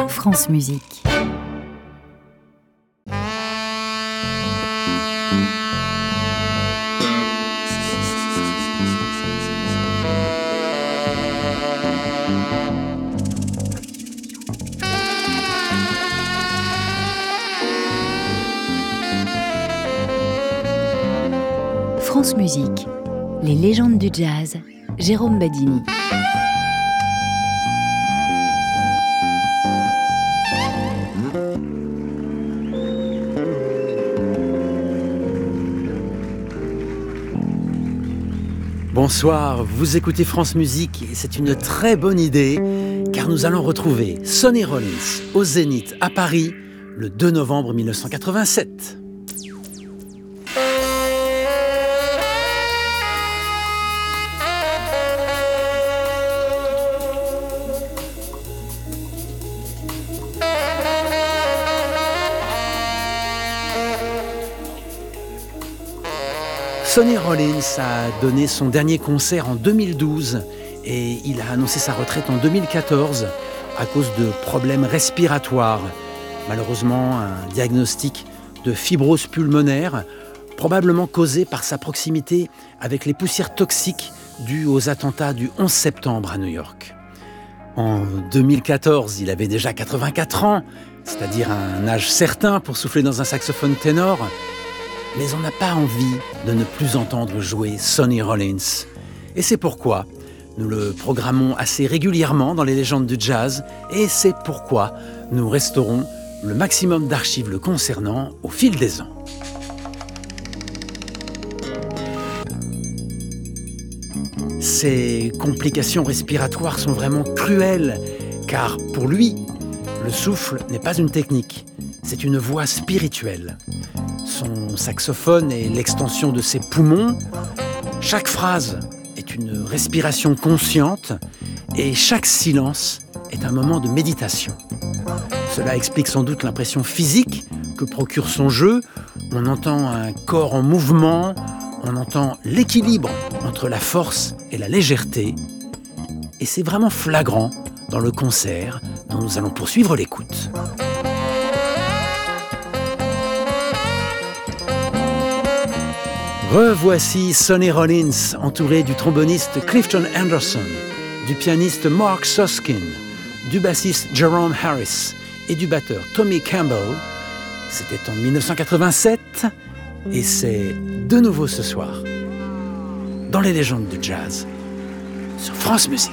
France Musique. France Musique, les légendes du jazz, Jérôme Badini. Bonsoir, vous écoutez France Musique et c'est une très bonne idée car nous allons retrouver Sonny Rollins au Zénith à Paris le 2 novembre 1987. Sonny Rollins a donné son dernier concert en 2012 et il a annoncé sa retraite en 2014 à cause de problèmes respiratoires. Malheureusement, un diagnostic de fibrose pulmonaire, probablement causé par sa proximité avec les poussières toxiques dues aux attentats du 11 septembre à New York. En 2014, il avait déjà 84 ans, c'est-à-dire un âge certain pour souffler dans un saxophone ténor. Mais on n'a pas envie de ne plus entendre jouer Sonny Rollins. Et c'est pourquoi nous le programmons assez régulièrement dans les légendes du jazz, et c'est pourquoi nous resterons le maximum d'archives le concernant au fil des ans. Ces complications respiratoires sont vraiment cruelles, car pour lui, le souffle n'est pas une technique, c'est une voix spirituelle. Son saxophone est l'extension de ses poumons. Chaque phrase est une respiration consciente et chaque silence est un moment de méditation. Cela explique sans doute l'impression physique que procure son jeu. On entend un corps en mouvement, on entend l'équilibre entre la force et la légèreté. Et c'est vraiment flagrant dans le concert dont nous allons poursuivre l'écoute. Revoici Sonny Rollins, entouré du tromboniste Clifton Anderson, du pianiste Mark Suskin, du bassiste Jerome Harris et du batteur Tommy Campbell. C'était en 1987 et c'est de nouveau ce soir dans les légendes du jazz sur France Musique.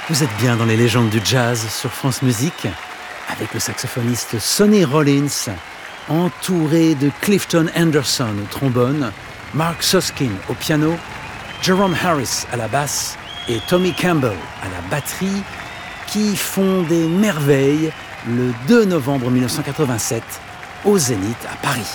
Vous êtes bien dans les légendes du jazz sur France Musique, avec le saxophoniste Sonny Rollins, entouré de Clifton Anderson au trombone, Mark Susskind au piano, Jerome Harris à la basse et Tommy Campbell à la batterie, qui font des merveilles le 2 novembre 1987 au Zénith à Paris.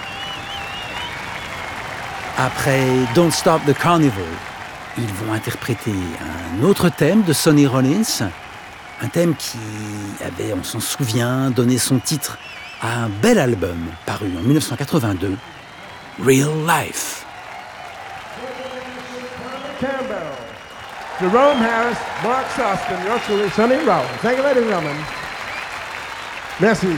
Après Don't Stop the Carnival, ils vont interpréter un autre thème de Sonny Rollins, un thème qui avait, on s'en souvient, donné son titre à un bel album paru en 1982, Real Life. Campbell, Jerome Harris, Mark Susskind, yours truly, Sonny Rollins. Thank you, ladies and gentlemen. Merci.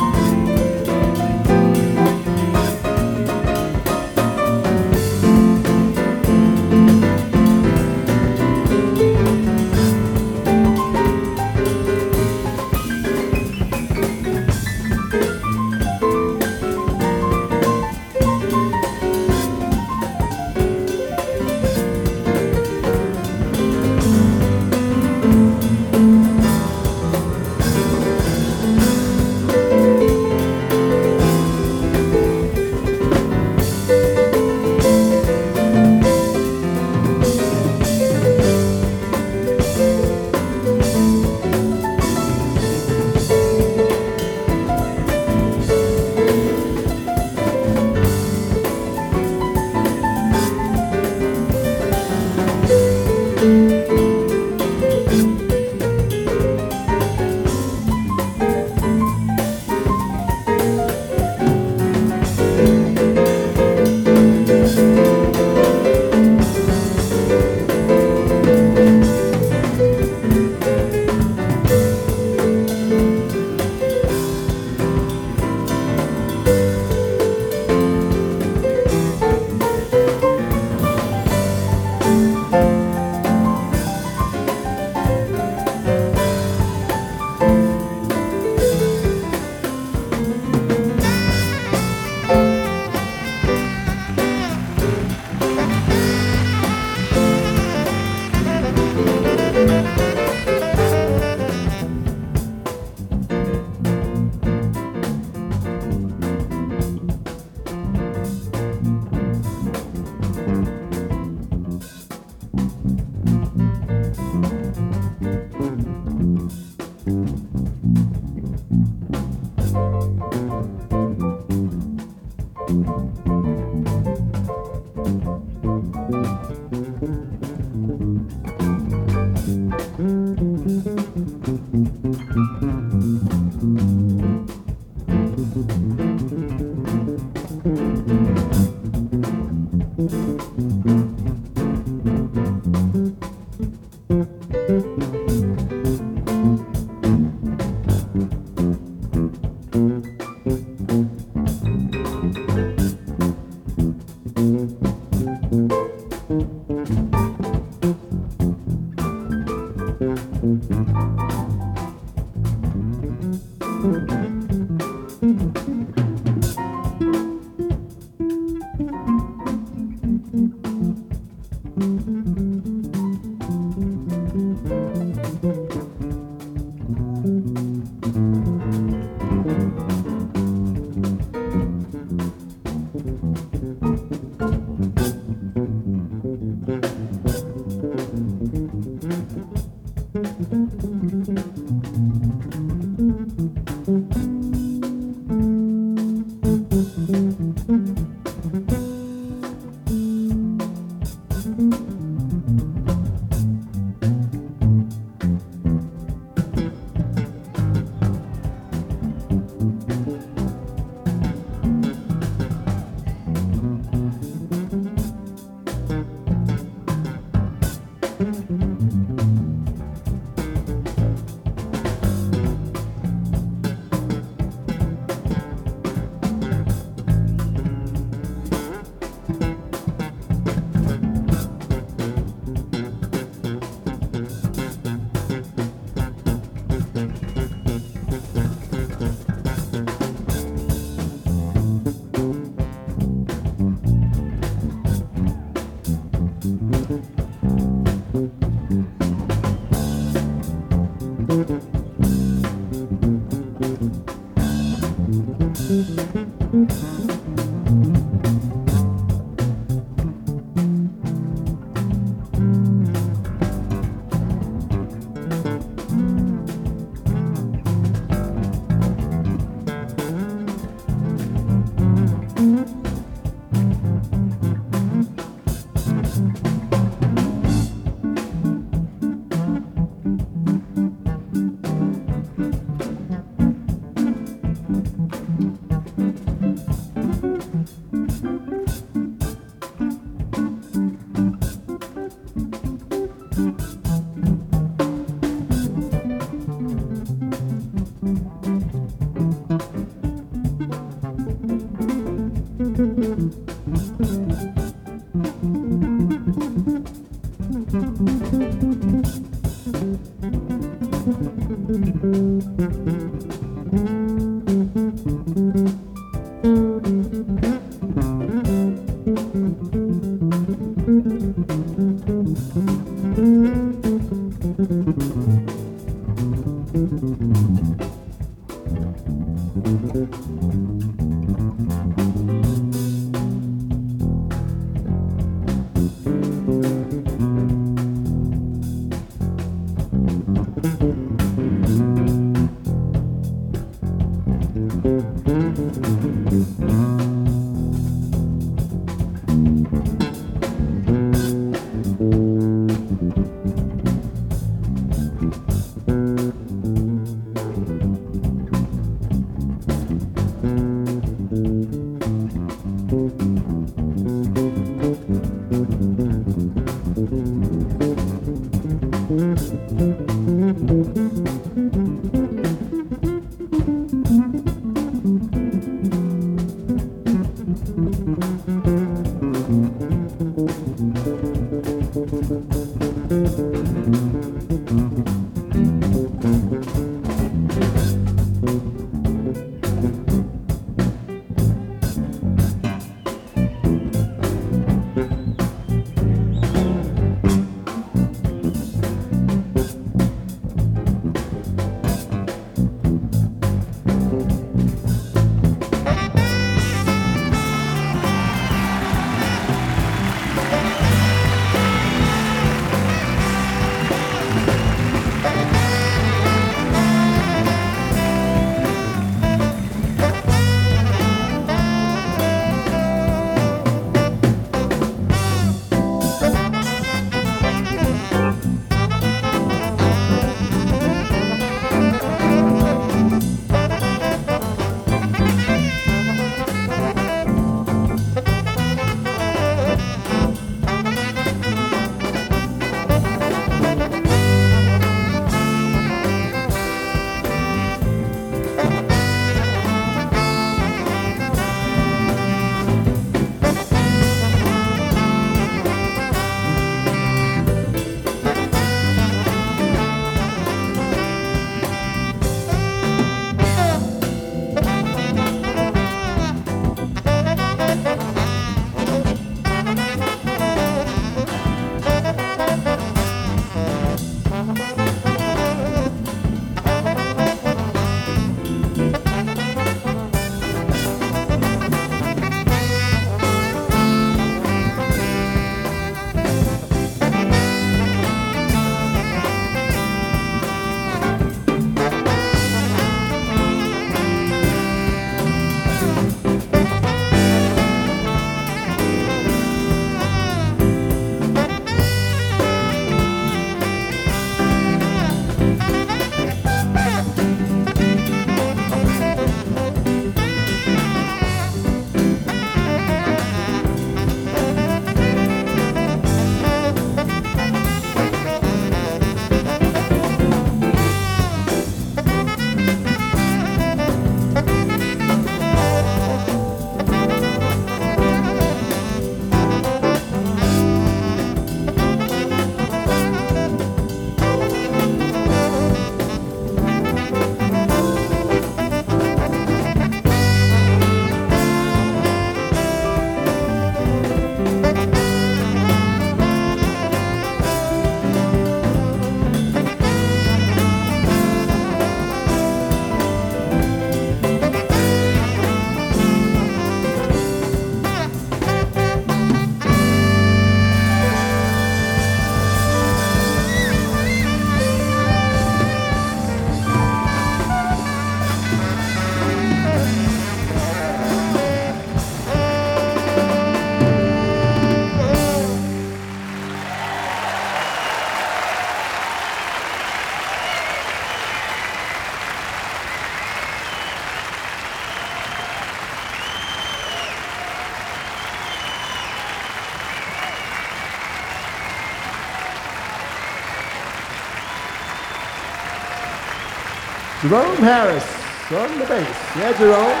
Jerome Harris on the bass. Yeah, Jerome.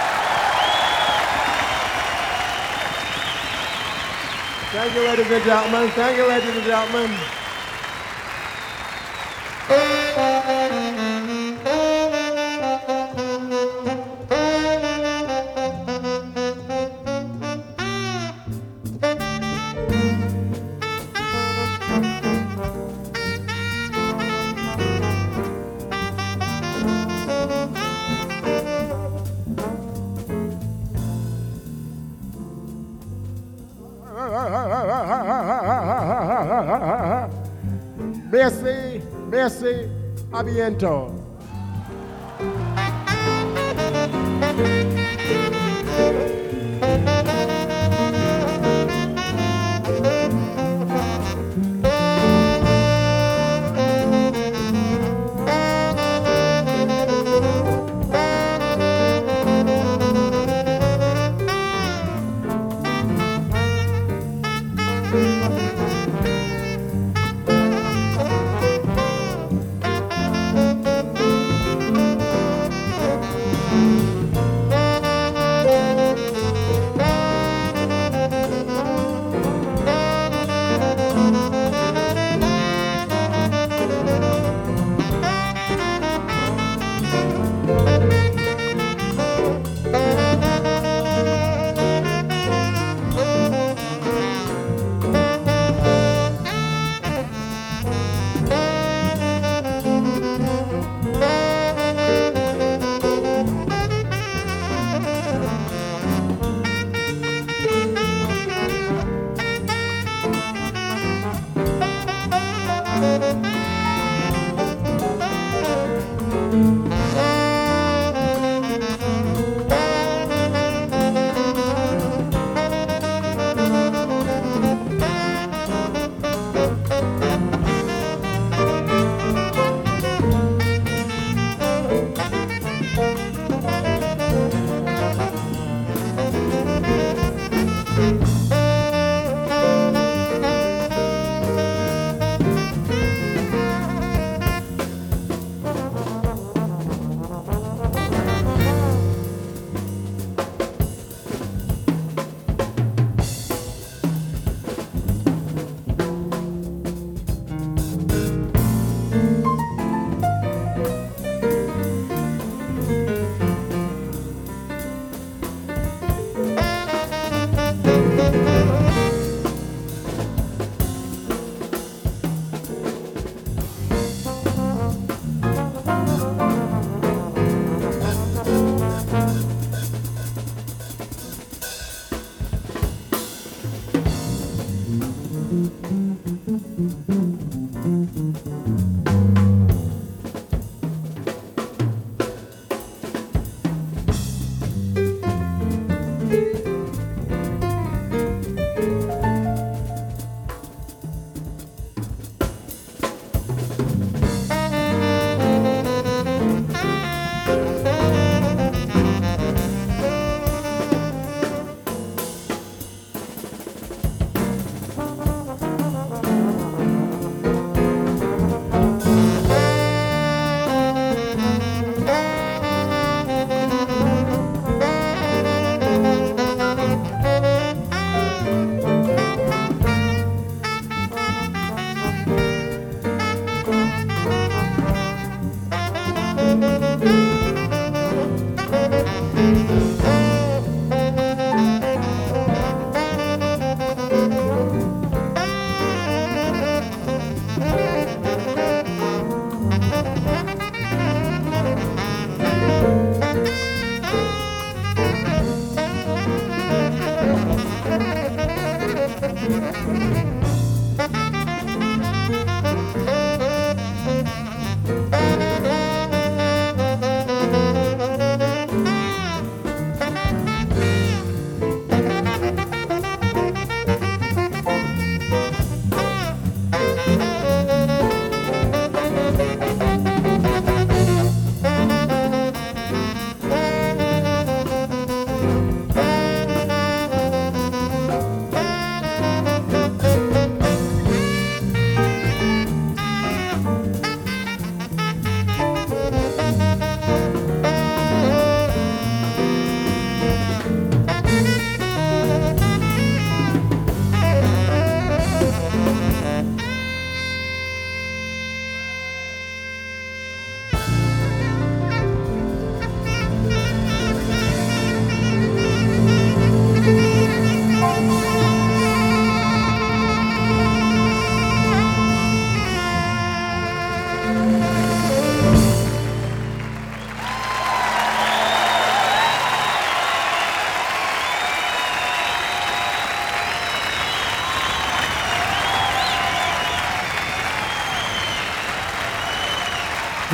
Thank you, ladies and gentlemen. Thank you, ladies and gentlemen. Merci, merci, a bientôt.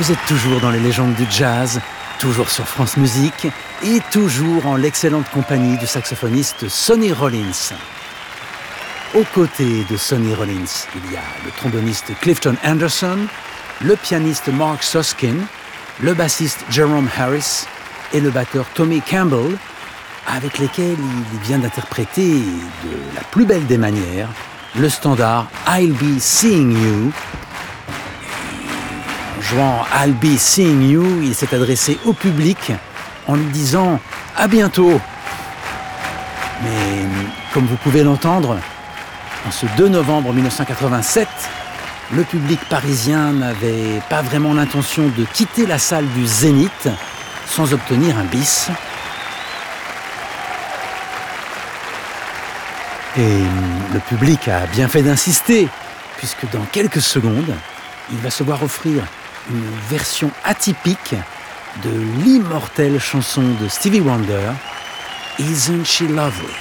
Vous êtes toujours dans les légendes du jazz, toujours sur France Musique et toujours en l'excellente compagnie du saxophoniste Sonny Rollins. Aux côtés de Sonny Rollins, il y a le tromboniste Clifton Anderson, le pianiste Mark Suskin, le bassiste Jerome Harris et le batteur Tommy Campbell, avec lesquels il vient d'interpréter de la plus belle des manières le standard I'll Be Seeing You. En jouant I'll Be Seeing You, il s'est adressé au public en lui disant « à bientôt ». Mais comme vous pouvez l'entendre, en ce 2 novembre 1987, le public parisien n'avait pas vraiment l'intention de quitter la salle du Zénith sans obtenir un bis. Et le public a bien fait d'insister, puisque dans quelques secondes, il va se voir offrir une version atypique de l'immortelle chanson de Stevie Wonder, Isn't She Lovely?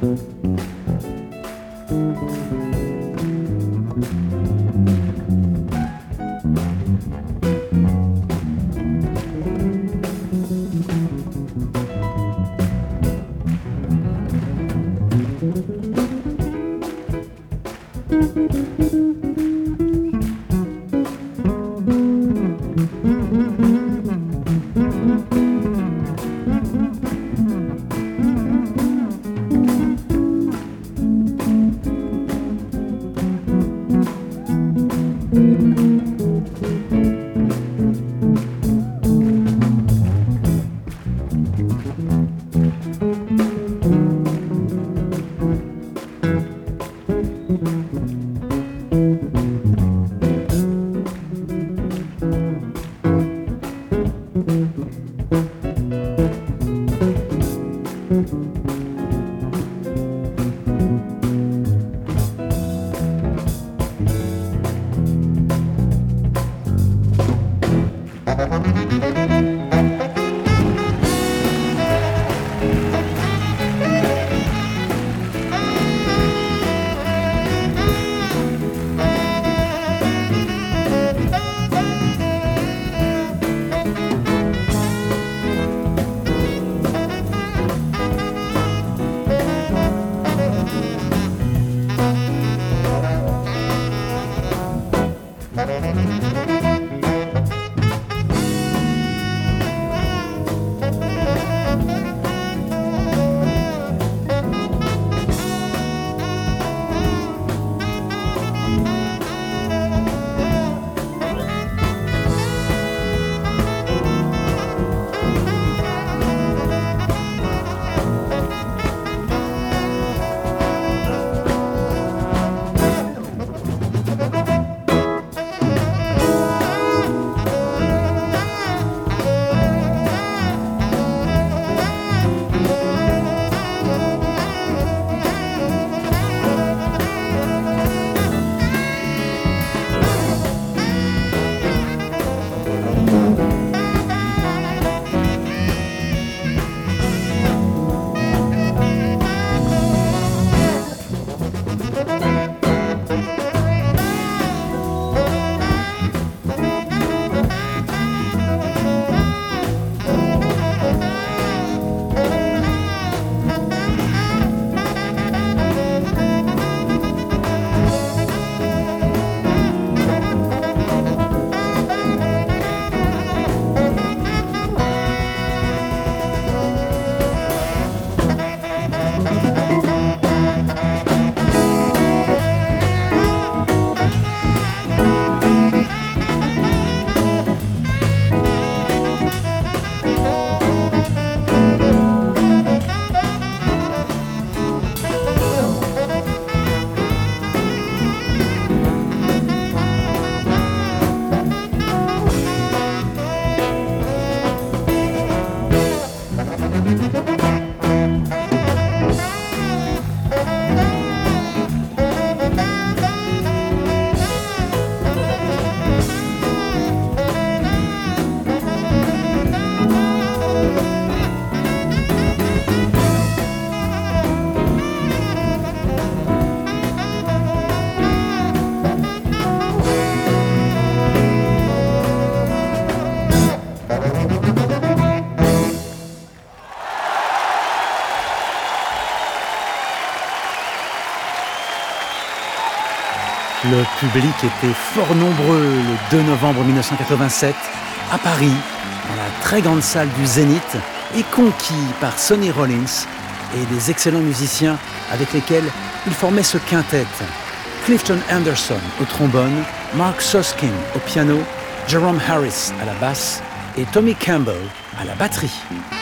Le public était fort nombreux le 2 novembre 1987 à Paris, dans la très grande salle du Zénith, et conquis par Sonny Rollins et des excellents musiciens avec lesquels il formait ce quintet. Clifton Anderson au trombone, Mark Soskin au piano, Jerome Harris à la basse et Tommy Campbell à la batterie.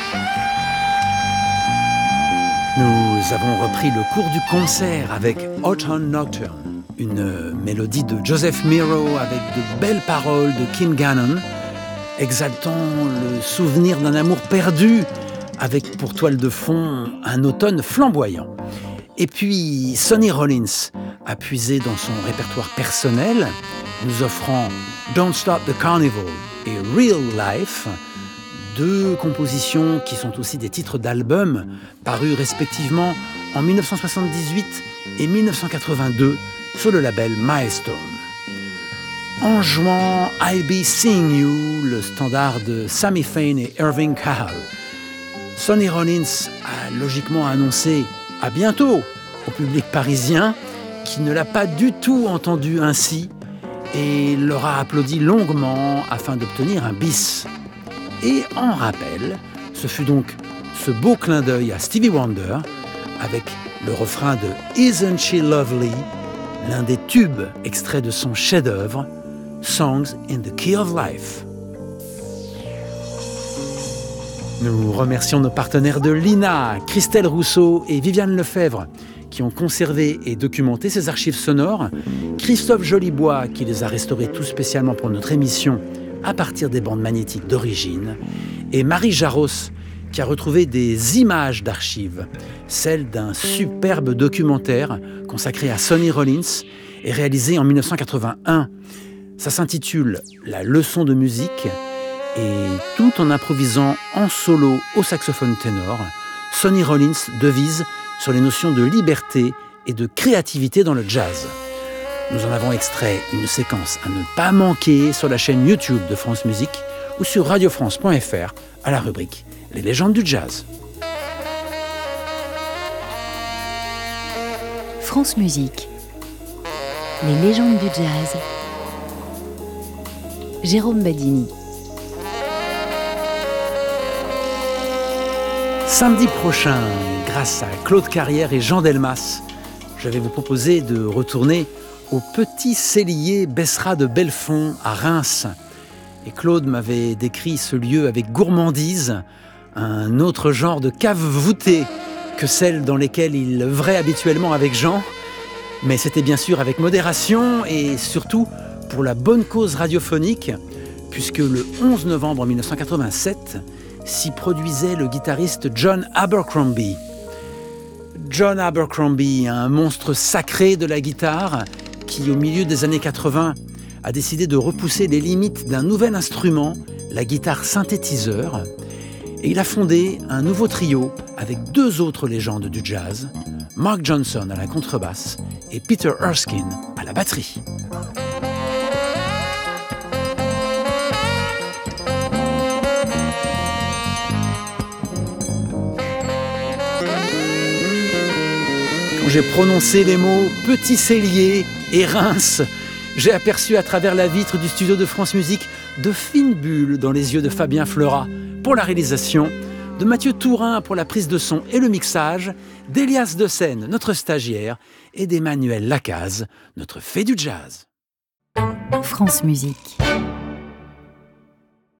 Nous avons repris le cours du concert avec Autumn Nocturne, une mélodie de Joseph Miro avec de belles paroles de Kim Gannon, exaltant le souvenir d'un amour perdu, avec pour toile de fond un automne flamboyant. Et puis Sonny Rollins a puisé dans son répertoire personnel, nous offrant Don't Stop the Carnival et Real Life, deux compositions qui sont aussi des titres d'albums parus respectivement en 1978 et 1982 sur le label Milestone. En jouant I'll Be Seeing You, le standard de Sammy Fain et Irving Kahal, Sonny Rollins a logiquement annoncé à bientôt au public parisien qui ne l'a pas du tout entendu ainsi et leur a applaudi longuement afin d'obtenir un bis. Et en rappel, ce fut donc ce beau clin d'œil à Stevie Wonder avec le refrain de Isn't She Lovely, l'un des tubes extraits de son chef-d'œuvre Songs in the Key of Life. Nous remercions nos partenaires de l'INA, Christelle Rousseau et Viviane Lefebvre, qui ont conservé et documenté ces archives sonores, Christophe Jolibois, qui les a restaurées tout spécialement pour notre émission à partir des bandes magnétiques d'origine, et Marie Jaros, qui a retrouvé des images d'archives, celles d'un superbe documentaire consacré à Sonny Rollins et réalisé en 1981. Ça s'intitule « La leçon de musique » et tout en improvisant en solo au saxophone ténor, Sonny Rollins devise sur les notions de liberté et de créativité dans le jazz. Nous en avons extrait une séquence à ne pas manquer sur la chaîne YouTube de France Musique ou sur radiofrance.fr à la rubrique « Les légendes du jazz ». France Musique. Les légendes du jazz. Jérôme Badini. Samedi prochain, grâce à Claude Carrière et Jean Delmas, je vais vous proposer de retourner au petit cellier Bessera de Belfond à Reims. Et Claude m'avait décrit ce lieu avec gourmandise, un autre genre de cave voûtée que celle dans lesquelles il œuvrait habituellement avec Jean. Mais c'était bien sûr avec modération et surtout pour la bonne cause radiophonique, puisque le 11 novembre 1987, s'y produisait le guitariste John Abercrombie. John Abercrombie, un monstre sacré de la guitare qui, au milieu des années 80, a décidé de repousser les limites d'un nouvel instrument, la guitare synthétiseur, et il a fondé un nouveau trio avec deux autres légendes du jazz, Mark Johnson à la contrebasse et Peter Erskine à la batterie. Quand j'ai prononcé les mots « petit cellier » et « Reims », j'ai aperçu à travers la vitre du studio de France Musique de fines bulles dans les yeux de Fabien Fleurat pour la réalisation, de Mathieu Tourin pour la prise de son et le mixage, d'Elias De Seine, notre stagiaire, et d'Emmanuel Lacaze, notre fée du jazz. France Musique.